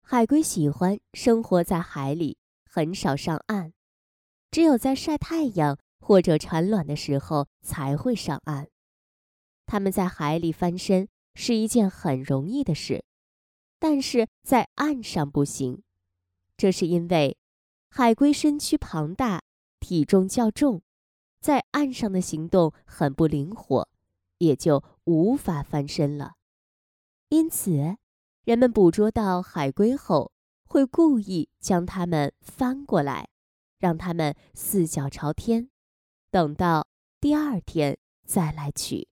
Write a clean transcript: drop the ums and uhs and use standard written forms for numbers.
海龟喜欢生活在海里，很少上岸，只有在晒太阳或者产卵的时候才会上岸。它们在海里翻身是一件很容易的事，但是在岸上不行。这是因为海龟身躯庞大，体重较重，在岸上的行动很不灵活，也就无法翻身了。因此，人们捕捉到海龟后，会故意将它们翻过来，让它们四脚朝天，等到第二天再来取。